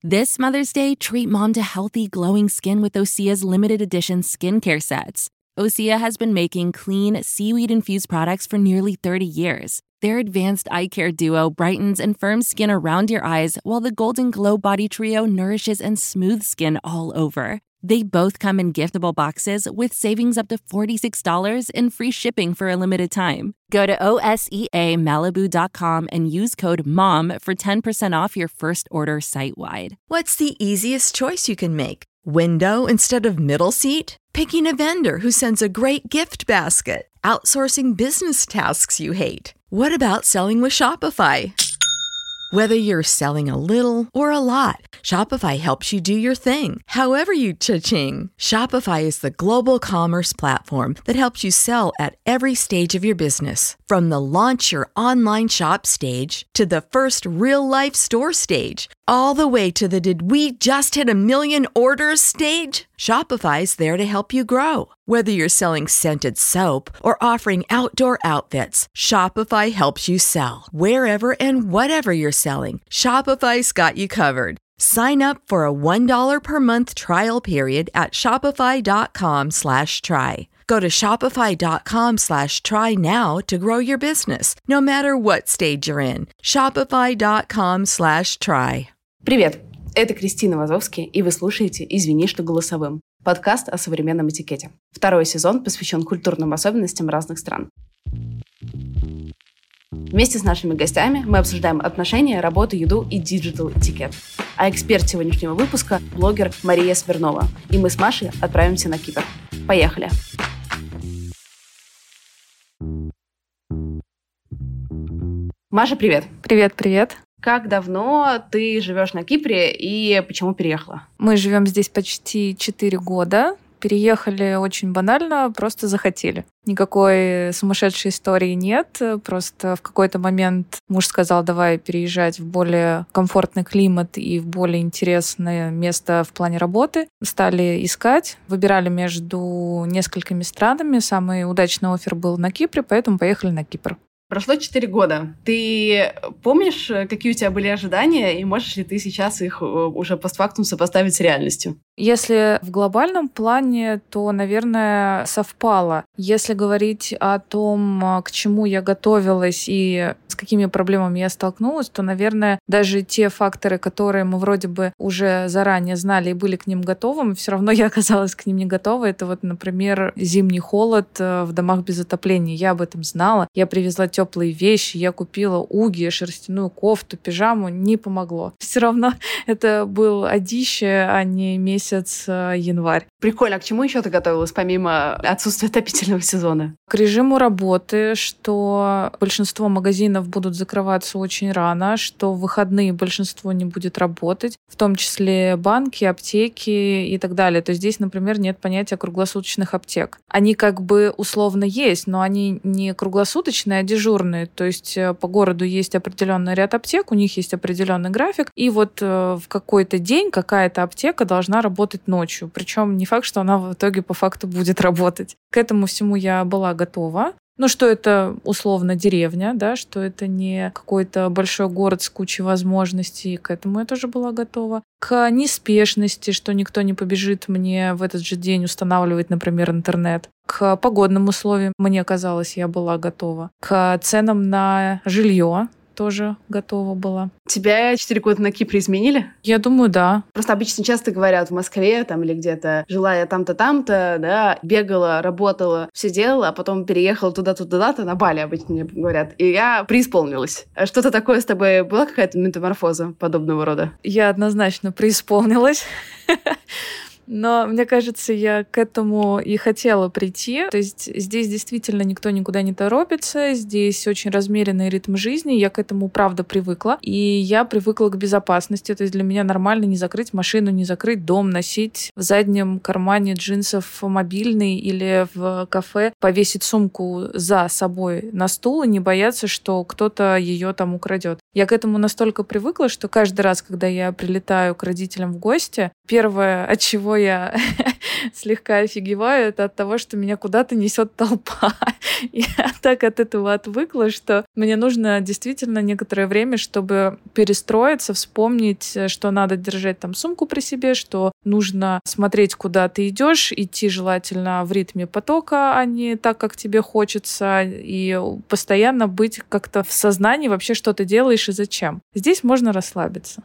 This Mother's Day, treat mom to healthy, glowing skin with Osea's limited edition skincare sets. Osea has been making clean, seaweed-infused products for nearly 30 years. Their advanced eye care duo brightens and firms skin around your eyes, while the Golden Glow Body Trio nourishes and smooths skin all over. They both come in giftable boxes with savings up to $46 and free shipping for a limited time. Go to OSEAMalibu.com and use code MOM for 10% off your first order site-wide. What's the easiest choice you can make? Window instead of middle seat? Picking a vendor who sends a great gift basket? Outsourcing business tasks you hate? What about selling with Shopify? Whether you're selling a little or a lot, Shopify helps you do your thing, however you cha-ching. Shopify is the global commerce platform that helps you sell at every stage of your business. From the launch your online shop stage to the first real-life store stage, all the way to the did we just hit a million orders stage. Shopify's there to help you grow. Whether you're selling scented soap or offering outdoor outfits, Shopify helps you sell. Wherever and whatever you're selling, Shopify's got you covered. Sign up for a $1 per month trial period at shopify.com/try. Go to shopify.com/try now to grow your business, no matter what stage you're in. Shopify.com/try. Привет, это Кристина Вазовский, и вы слушаете «Извини, что голосовым» – подкаст о современном этикете. Второй сезон посвящен культурным особенностям разных стран. Вместе с нашими гостями мы обсуждаем отношения, работу, еду и диджитал-этикет. А эксперт сегодняшнего выпуска – блогер Мария Смирнова. И мы с Машей отправимся на Кипр. Поехали! Маша, привет! Привет-привет! Как давно ты живешь на Кипре и почему переехала? Мы живем здесь почти 4 года. Переехали очень банально, просто захотели. Никакой сумасшедшей истории нет. Просто в какой-то момент муж сказал, давай переезжать в более комфортный климат и в более интересное место в плане работы. Стали искать, выбирали между несколькими странами. Самый удачный оффер был на Кипре, поэтому поехали на Кипр. Прошло 4 года. Ты помнишь, какие у тебя были ожидания, и можешь ли ты сейчас их уже постфактум сопоставить с реальностью? Если в глобальном плане, то, наверное, совпало. Если говорить о том, к чему я готовилась и с какими проблемами я столкнулась, то, наверное, даже те факторы, которые мы вроде бы уже заранее знали и были к ним готовы, все равно я оказалась к ним не готова. Это вот, например, зимний холод в домах без отопления. Я об этом знала. Я привезла теплые вещи, я купила уги, шерстяную кофту, пижаму. Не помогло. Все равно это был одище, а не месяц январь. Прикольно. А к чему еще ты готовилась, помимо отсутствия отопительного сезона? К режиму работы, что большинство магазинов будут закрываться очень рано, что в выходные большинство не будет работать, в том числе банки, аптеки и так далее. То есть здесь, например, нет понятия круглосуточных аптек. Они как бы условно есть, но они не круглосуточные, а дежурные. То есть по городу есть определенный ряд аптек, у них есть определенный график, и вот в какой-то день какая-то аптека должна работать ночью. Причем не факт, что она в итоге по факту будет работать. К этому всему я была готова. Ну, что это условно деревня, да, что это не какой-то большой город с кучей возможностей. К этому я тоже была готова. К неспешности, что никто не побежит мне в этот же день устанавливать, например, интернет. К погодным условиям, мне казалось, я была готова. К ценам на жилье тоже готова была. Тебя 4 года на Кипре изменили? Я думаю, да. Просто обычно часто говорят в Москве там или где-то, жила я там-то, там-то, да, бегала, работала, все делала, а потом переехала туда-то, на Бали обычно мне говорят. И я преисполнилась. А что-то такое с тобой была, какая-то метаморфоза подобного рода? Я однозначно преисполнилась. Но, мне кажется, я к этому и хотела прийти. То есть здесь действительно никто никуда не торопится, здесь очень размеренный ритм жизни, я к этому, правда, привыкла. И я привыкла к безопасности, то есть для меня нормально не закрыть машину, не закрыть дом, носить в заднем кармане джинсов мобильный или в кафе повесить сумку за собой на стул и не бояться, что кто-то ее там украдет. Я к этому настолько привыкла, что каждый раз, когда я прилетаю к родителям в гости, первое, от чего чего я слегка офигеваю, это от того, что меня куда-то несет толпа. Я так от этого отвыкла, что мне нужно действительно некоторое время, чтобы перестроиться, вспомнить, что надо держать там сумку при себе, что нужно смотреть, куда ты идешь, идти желательно в ритме потока, а не так, как тебе хочется, и постоянно быть как-то в сознании вообще, что ты делаешь и зачем. Здесь можно расслабиться.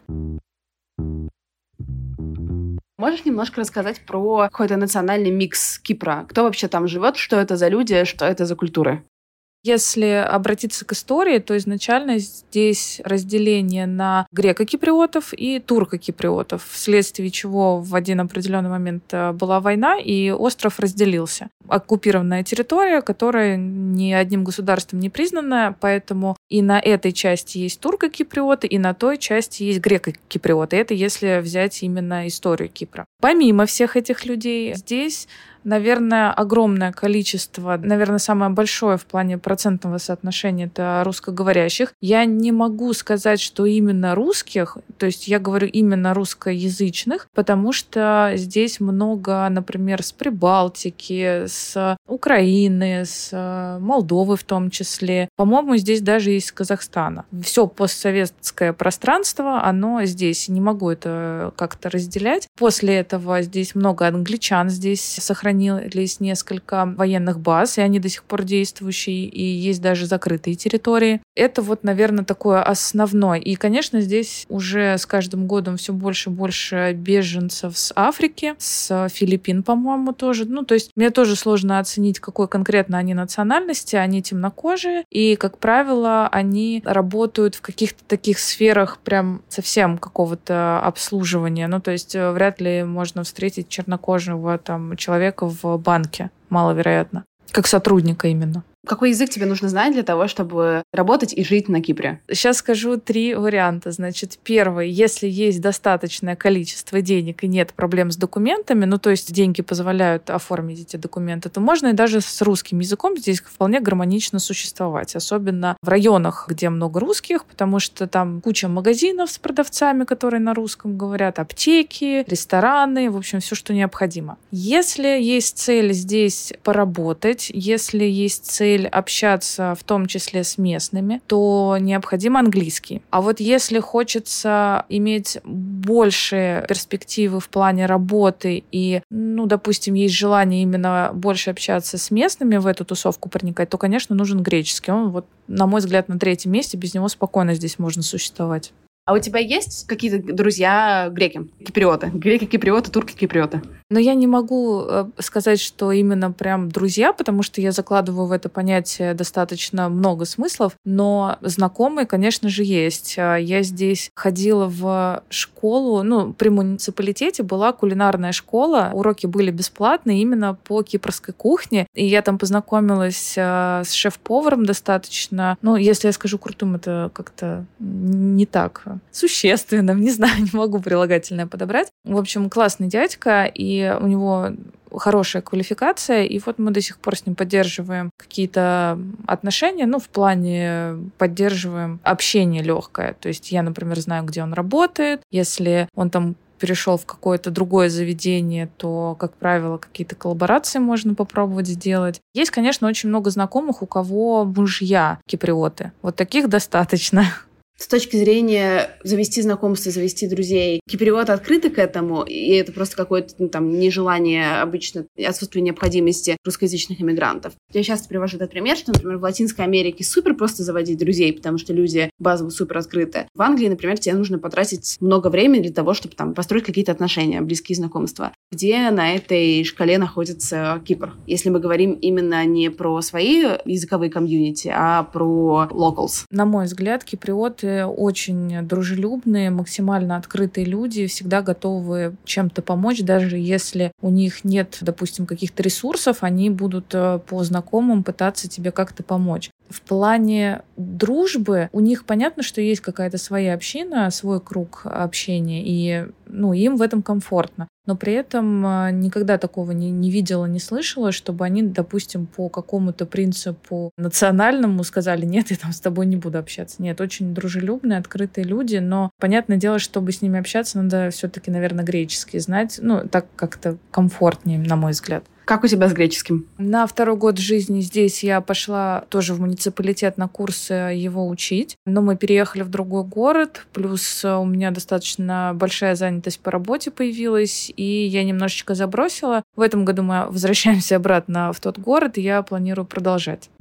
Можешь немножко рассказать про какой-то национальный микс Кипра? Кто вообще там живет? Что это за люди? Что это за культуры? Если обратиться к истории, то изначально здесь разделение на греко-киприотов и турко-киприотов, вследствие чего в один определенный момент была война, и остров разделился. Оккупированная территория, которая ни одним государством не признана, поэтому и на этой части есть турко-киприоты, и на той части есть греко-киприоты. Это если взять именно историю Кипра. Помимо всех этих людей, здесь, наверное, огромное количество, наверное, самое большое в плане процентного соотношения — это русскоговорящих. Я не могу сказать, что именно русских, то есть я говорю именно русскоязычных, потому что здесь много, например, с Прибалтики, с Украины, с Молдовы в том числе. По-моему, здесь даже есть с Казахстана. Все постсоветское пространство, оно здесь. Не могу это как-то разделять. После этого здесь много англичан, здесь сохранились несколько военных баз, и они до сих пор действующие, и есть даже закрытые территории. Это вот, наверное, такое основное. И, конечно, здесь уже с каждым годом все больше и больше беженцев с Африки, с Филиппин, по-моему, тоже. Ну, то есть мне тоже сложно оценить, какой конкретно они национальности. Они темнокожие, и, как правило, они работают в каких-то таких сферах прям совсем какого-то обслуживания. Ну, то есть вряд ли можно встретить чернокожего там человека в банке, маловероятно. Как сотрудника именно. Какой язык тебе нужно знать для того, чтобы работать и жить на Кипре? Сейчас скажу 3 варианта. Значит, первый, если есть достаточное количество денег и нет проблем с документами, ну, то есть деньги позволяют оформить эти документы, то можно и даже с русским языком здесь вполне гармонично существовать. Особенно в районах, где много русских, потому что там куча магазинов с продавцами, которые на русском говорят, аптеки, рестораны, в общем, все, что необходимо. Если есть цель здесь поработать, если есть цель общаться в том числе с местными, то необходим английский. А вот если хочется иметь больше перспективы в плане работы и, ну, допустим, есть желание именно больше общаться с местными, в эту тусовку проникать, то, конечно, нужен греческий. Он, вот, на мой взгляд, на 3-м месте, без него спокойно здесь можно существовать. А у тебя есть какие-то друзья греки, киприоты? Греки-киприоты, турки-киприоты? Но я не могу сказать, что именно прям друзья, потому что я закладываю в это понятие достаточно много смыслов, но знакомые, конечно же, есть. Я здесь ходила в школу, ну, при муниципалитете была кулинарная школа, уроки были бесплатные именно по кипрской кухне, и я там познакомилась с шеф-поваром достаточно, ну, если я скажу крутым, это как-то не так существенным, не знаю, не могу прилагательное подобрать. В общем, классный дядька, и у него хорошая квалификация, и вот мы до сих пор с ним поддерживаем какие-то отношения, ну, в плане поддерживаем общение легкое. То есть я, например, знаю, где он работает, если он там перешел в какое-то другое заведение, то, как правило, какие-то коллаборации можно попробовать сделать. Есть, конечно, очень много знакомых, у кого мужья киприоты. Вот таких достаточно. С точки зрения завести знакомства, завести друзей, киприоты открыты к этому, и это просто какое-то, ну, там, нежелание, обычно отсутствие необходимости русскоязычных иммигрантов. Я часто привожу этот пример, что, например, в Латинской Америке супер просто заводить друзей, потому что люди базово супер открыты. В Англии, например, тебе нужно потратить много времени для того, чтобы там построить какие-то отношения, близкие знакомства. Где на этой шкале находится Кипр? Если мы говорим именно не про свои языковые комьюнити, а про locals. На мой взгляд, киприоты очень дружелюбные, максимально открытые люди, всегда готовы чем-то помочь, даже если у них нет, допустим, каких-то ресурсов, они будут по знакомым пытаться тебе как-то помочь. В плане дружбы у них понятно, что есть какая-то своя община, свой круг общения, и им в этом комфортно. Но при этом никогда такого не видела, не слышала, чтобы они, допустим, по какому-то принципу национальному сказали: нет, я там с тобой не буду общаться. Нет, очень дружелюбные, открытые люди, но понятное дело, чтобы с ними общаться, надо все-таки, наверное, греческий знать. Так как-то комфортнее, на мой взгляд. Как у тебя с греческим? На 2-й год жизни здесь я пошла тоже в муниципалитет на курсы его учить. Но мы переехали в другой город, плюс у меня достаточно большая занятость по работе появилась, и я немножечко забросила. В этом году мы возвращаемся обратно в тот город, и я планирую продолжать.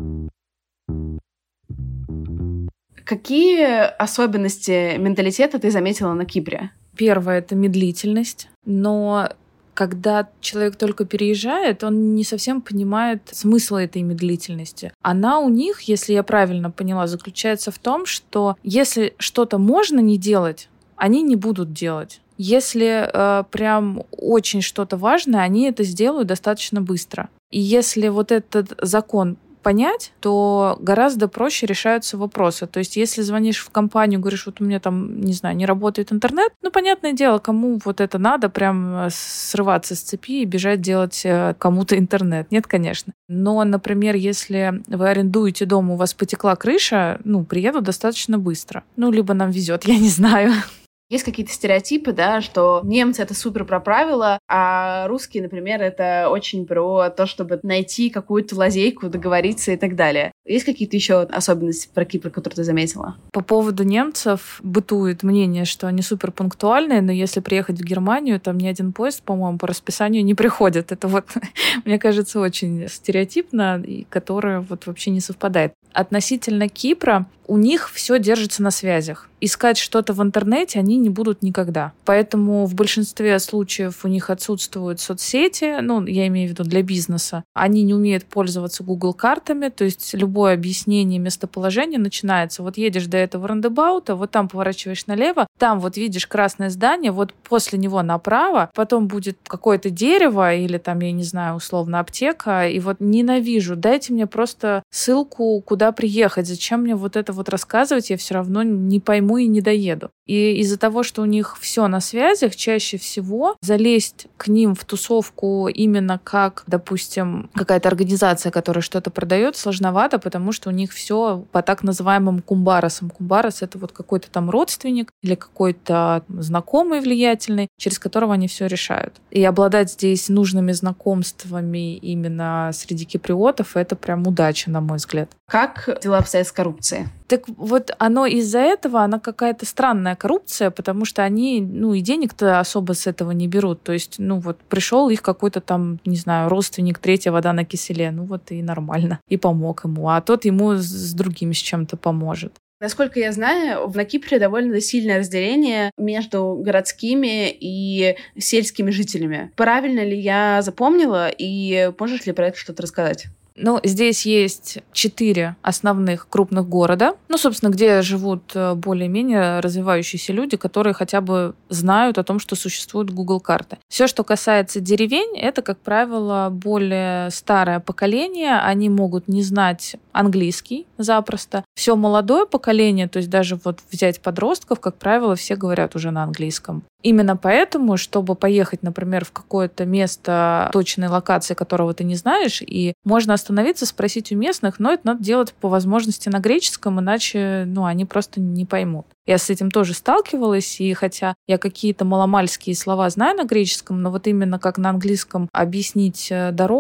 Какие особенности менталитета ты заметила на Кипре? Первое — это медлительность, но когда человек только переезжает, он не совсем понимает смысл этой медлительности. Она у них, если я правильно поняла, заключается в том, что если что-то можно не делать, они не будут делать. Если прям очень что-то важное, они это сделают достаточно быстро. И если вот этот закон понять, то гораздо проще решаются вопросы. То есть, если звонишь в компанию, говоришь: вот у меня там, не знаю, не работает интернет, понятное дело, кому вот это надо, прям срываться с цепи и бежать делать кому-то интернет. Нет, конечно. Но, например, если вы арендуете дом, у вас потекла крыша, приеду достаточно быстро. Либо нам везет, я не знаю. Есть какие-то стереотипы, да, что немцы — это супер про правила, а русские, например, это очень про то, чтобы найти какую-то лазейку, договориться и так далее. Есть какие-то еще особенности про Кипр, которые ты заметила? По поводу немцев бытует мнение, что они супер пунктуальные, но если приехать в Германию, там ни один поезд, по-моему, по расписанию не приходит. Это мне кажется, очень стереотипно, и которое вообще не совпадает. Относительно Кипра, у них все держится на связях. Искать что-то в интернете они не будут никогда. Поэтому в большинстве случаев у них отсутствуют соцсети, я имею в виду для бизнеса. Они не умеют пользоваться Google картами, то есть любое объяснение местоположения начинается: вот едешь до этого рандебаута, вот там поворачиваешь налево, там вот видишь красное здание, вот после него направо, потом будет какое-то дерево или там, я не знаю, условно аптека, и ненавижу, дайте мне просто ссылку, куда приехать, зачем мне вот это рассказывать, я все равно не пойму и не доеду. И из-за того, что у них все на связях, чаще всего залезть к ним в тусовку именно как, допустим, какая-то организация, которая что-то продает, сложновато, потому что у них все по так называемым кумбарасам. Кумбарас — это какой-то там родственник или какой-то знакомый влиятельный, через которого они все решают. И обладать здесь нужными знакомствами именно среди киприотов — это прям удача, на мой взгляд. Как дела обстоят с коррупцией? Так оно из-за этого, она какая-то странная коррупция, потому что они, и денег-то особо с этого не берут. То есть, пришел их какой-то там, не знаю, родственник, третья вода на киселе, и нормально, и помог ему, а тот ему с другим с чем-то поможет. Насколько я знаю, на Кипре довольно сильное разделение между городскими и сельскими жителями. Правильно ли я запомнила, и можешь ли про это что-то рассказать? Здесь есть 4 основных крупных города, собственно, где живут более-менее развивающиеся люди, которые хотя бы знают о том, что существуют Google карты. Все, что касается деревень, это, как правило, более старое поколение. Они могут не знать английский запросто. Все молодое поколение, то есть даже взять подростков, как правило, все говорят уже на английском. Именно поэтому, чтобы поехать, например, в какое-то место точной локации, которого ты не знаешь, и можно остановиться, спросить у местных, но это надо делать по возможности на греческом, иначе они просто не поймут. Я с этим тоже сталкивалась, и хотя я какие-то маломальские слова знаю на греческом, но именно как на английском объяснить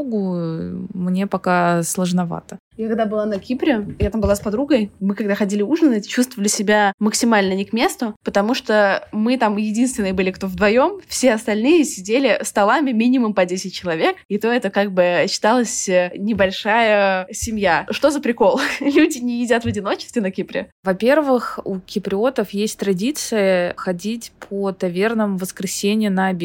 дорогу мне пока сложновато. Я когда была на Кипре, я там была с подругой, мы когда ходили ужинать, чувствовали себя максимально не к месту, потому что мы там единственные были, кто вдвоем, все остальные сидели столами минимум по 10 человек, и то это считалось небольшая семья. Что за прикол? Люди не едят в одиночестве на Кипре? Во-первых, у киприотов есть традиция ходить по тавернам в воскресенье на обед.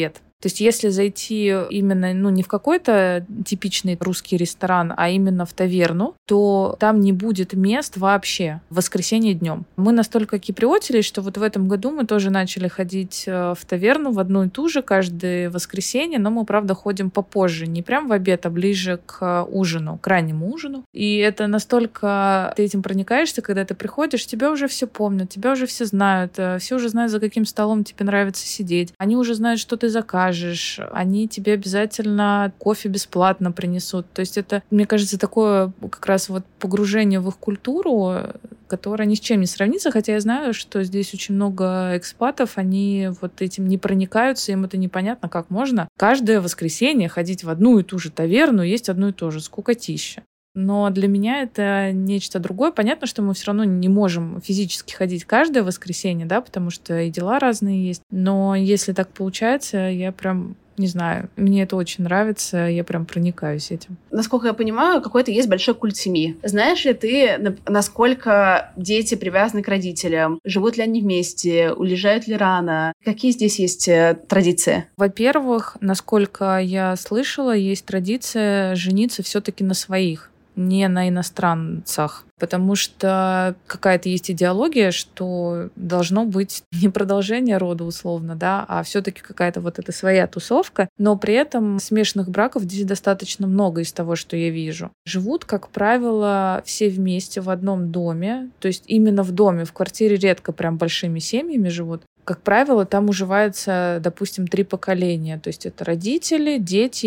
То есть если зайти именно, не в какой-то типичный русский ресторан, а именно в таверну, то там не будет мест вообще в воскресенье днем. Мы настолько киприотились, что вот в этом году мы тоже начали ходить в таверну в одну и ту же каждое воскресенье, но мы, правда, ходим попозже, не прям в обед, а ближе к ужину, к раннему ужину. И это настолько ты этим проникаешься, когда ты приходишь, тебя уже все помнят, тебя уже все знают, все уже знают, за каким столом тебе нравится сидеть. Они уже знают, что ты закажешь, они тебе обязательно кофе бесплатно принесут. То есть это, мне кажется, такое как раз вот погружение в их культуру, которое ни с чем не сравнится, хотя я знаю, что здесь очень много экспатов, они вот этим не проникаются, им это непонятно, как можно каждое воскресенье ходить в одну и ту же таверну, есть одно и то же, скукотища. Но для меня это нечто другое. Понятно, что мы все равно не можем физически ходить каждое воскресенье, да, потому что и дела разные есть. Но если так получается, я прям не знаю, мне это очень нравится, я прям проникаюсь этим. Насколько я понимаю, какой-то есть большой культ семьи. Знаешь ли ты, насколько дети привязаны к родителям? Живут ли они вместе? Уезжают ли рано? Какие здесь есть традиции? Во-первых, насколько я слышала, есть традиция жениться все-таки на своих, не на иностранцах. Потому что какая-то есть идеология, что должно быть не продолжение рода условно, да, а все-таки какая-то вот эта своя тусовка. Но при этом смешанных браков здесь достаточно много из того, что я вижу. Живут, как правило, все вместе в одном доме. То есть именно в доме, в квартире редко прям большими семьями живут. Как правило, там уживается, допустим, 3 поколения. То есть это родители, дети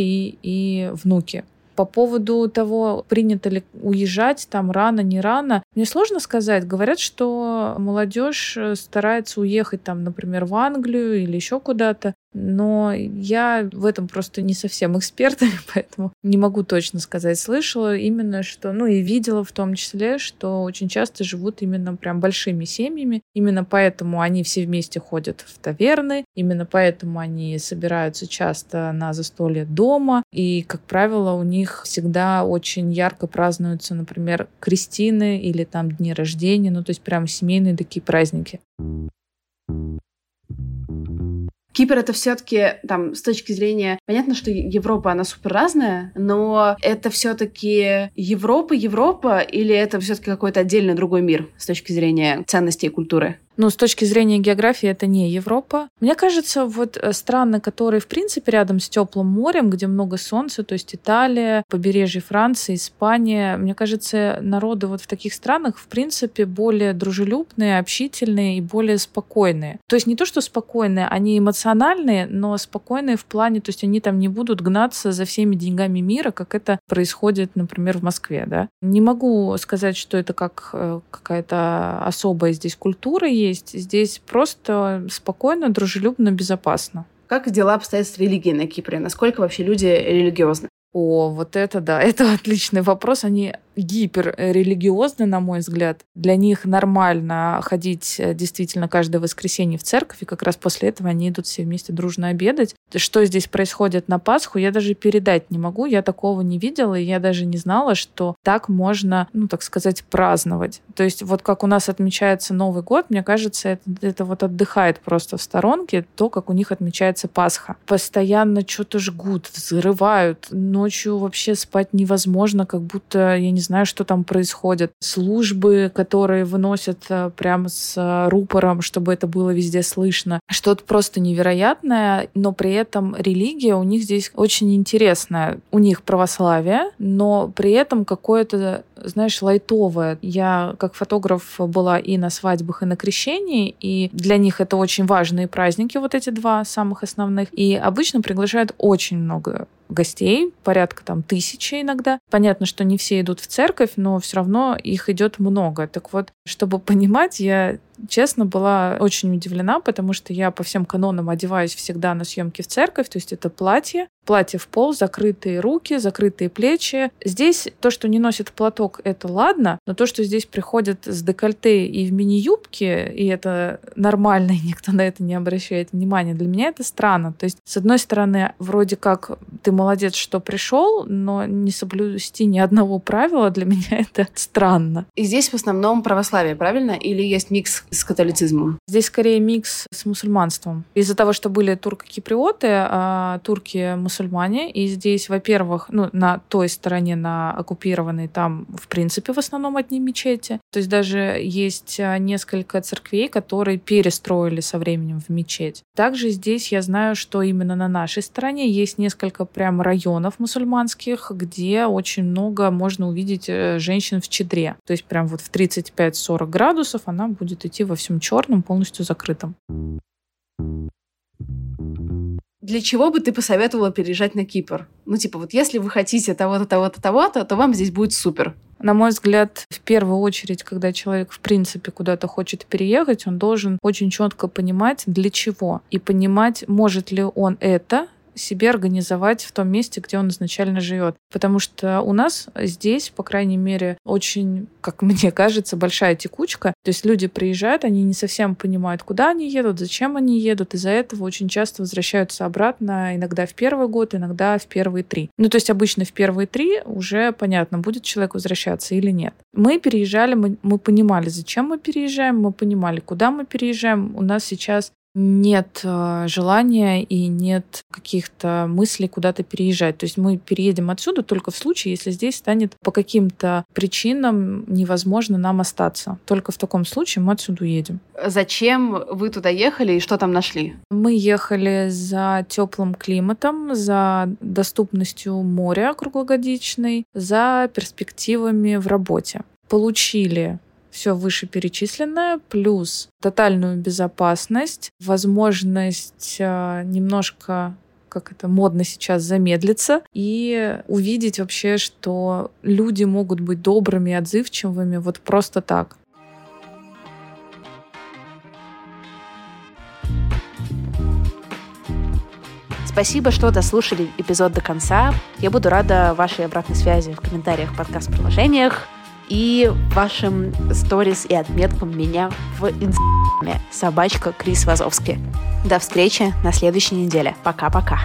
и внуки. По поводу того, принято ли уезжать там рано, не рано, мне сложно сказать. Говорят, что молодежь старается уехать там, например, в Англию или еще куда-то. Но я в этом просто не совсем эксперт, поэтому не могу точно сказать. Слышала именно, что, и видела в том числе, что очень часто живут именно прям большими семьями. Именно поэтому они все вместе ходят в таверны, именно поэтому они собираются часто на застолье дома. И, как правило, у них всегда очень ярко празднуются, например, крестины или там дни рождения, то есть прям семейные такие праздники. Кипр — это все-таки там с точки зрения... Понятно, что Европа, она супер разная, но это все-таки Европа или это все-таки какой-то отдельный другой мир с точки зрения ценностей и культуры? С точки зрения географии это не Европа. Мне кажется, вот страны, которые, в принципе, рядом с теплым морем, где много солнца, то есть Италия, побережье Франции, Испания, мне кажется, народы вот в таких странах, в принципе, более дружелюбные, общительные и более спокойные. То есть не то, что спокойные, они эмоциональные, но спокойные в плане, то есть они там не будут гнаться за всеми деньгами мира, как это происходит, например, в Москве, да. Не могу сказать, что это как какая-то особая здесь культура есть. Здесь просто спокойно, дружелюбно, безопасно. Как дела обстоят с религией на Кипре? Насколько вообще люди религиозны? О, вот это да, это отличный вопрос. Они гиперрелигиозны, на мой взгляд. Для них нормально ходить действительно каждое воскресенье в церковь, и как раз после этого они идут все вместе дружно обедать. Что здесь происходит на Пасху, я даже передать не могу. Я такого не видела, и я даже не знала, что так можно, так сказать, праздновать. То есть вот как у нас отмечается Новый год, мне кажется, это вот отдыхает просто в сторонке то, как у них отмечается Пасха. Постоянно что-то жгут, взрывают. Ночью вообще спать невозможно, как будто, я не знаю, что там происходит. Службы, которые выносят прямо с рупором, чтобы это было везде слышно. Что-то просто невероятное, но при этом религия у них здесь очень интересная. У них православие, но при этом какое-то, знаешь, лайтовое. Я как фотограф была и на свадьбах, и на крещении, и для них это очень важные праздники, вот эти 2 самых основных. И обычно приглашают очень много гостей, порядка 1000 иногда. Понятно, что не все идут в церковь, но все равно их идет много. Так вот, чтобы понимать, я честно была очень удивлена, потому что я по всем канонам одеваюсь всегда на съемки в церковь, то есть это платье в пол, закрытые руки, закрытые плечи. Здесь то, что не носит платок, это ладно, но то, что здесь приходят с декольте и в мини-юбке, и это нормально, и никто на это не обращает внимания, для меня это странно. То есть, с одной стороны, вроде как ты молодец, что пришел, но не соблюсти ни одного правила, для меня это странно. И здесь в основном православие, правильно? Или есть микс с католицизмом? Здесь скорее микс с мусульманством. Из-за того, что были турко-киприоты, а турки мусульмане, и здесь, во-первых, на той стороне, на оккупированной, там, в принципе, в основном одни мечети. То есть даже есть несколько церквей, которые перестроили со временем в мечеть. Также здесь я знаю, что именно на нашей стороне есть несколько прям районов мусульманских, где очень много можно увидеть женщин в чадре. То есть прям вот в 35-40 градусов она будет идти во всем черном, полностью закрытом. Для чего бы ты посоветовала переезжать на Кипр? Вот если вы хотите того-то, того-то, того-то, то вам здесь будет супер. На мой взгляд, в первую очередь, когда человек в принципе куда-то хочет переехать, он должен очень четко понимать, для чего. И понимать, может ли он это себе организовать в том месте, где он изначально живет. Потому что у нас здесь, по крайней мере, очень, как мне кажется, большая текучка. То есть люди приезжают, они не совсем понимают, куда они едут, зачем они едут. Из-за этого очень часто возвращаются обратно, иногда в первый год, иногда в первые 3. То есть обычно в первые 3 уже понятно, будет человек возвращаться или нет. Мы переезжали, мы понимали, зачем мы переезжаем, мы понимали, куда мы переезжаем. У нас сейчас нет желания и нет каких-то мыслей куда-то переезжать. То есть мы переедем отсюда только в случае, если здесь станет по каким-то причинам невозможно нам остаться. Только в таком случае мы отсюда уедем. Зачем вы туда ехали и что там нашли? Мы ехали за теплым климатом, за доступностью моря круглогодичной, за перспективами в работе. Получили все вышеперечисленное, плюс тотальную безопасность, возможность немножко, как это модно сейчас, замедлиться и увидеть вообще, что люди могут быть добрыми и отзывчивыми вот просто так. Спасибо, что дослушали эпизод до конца. Я буду рада вашей обратной связи в комментариях в подкаст-приложениях и вашим сторис и отметкам меня в инстаграме @Крис Вазовский. До встречи на следующей неделе. Пока-пока.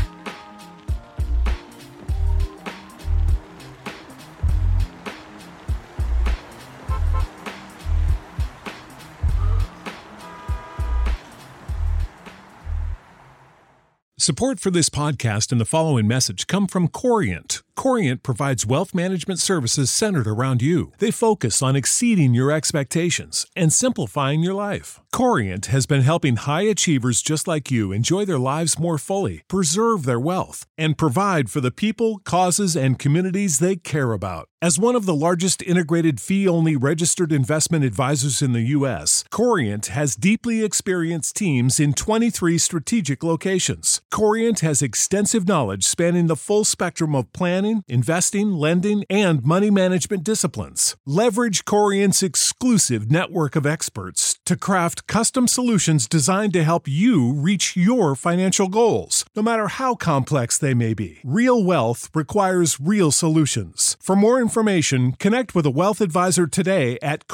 Support for this podcast and the following message come from Corient. Corient provides wealth management services centered around you. They focus on exceeding your expectations and simplifying your life. Corient has been helping high achievers just like you enjoy their lives more fully, preserve their wealth, and provide for the people, causes, and communities they care about. As one of the largest integrated fee-only registered investment advisors in the U.S., Corient has deeply experienced teams in 23 strategic locations. Corient has extensive knowledge spanning the full spectrum of planning, investing, lending, and money management disciplines. Leverage Corient's exclusive network of experts to craft custom solutions designed to help you reach your financial goals, no matter how complex they may be. Real wealth requires real solutions. For more information, connect with a wealth advisor today at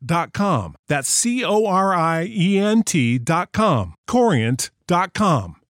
Corient.com. That's Corient.com. Corient.com.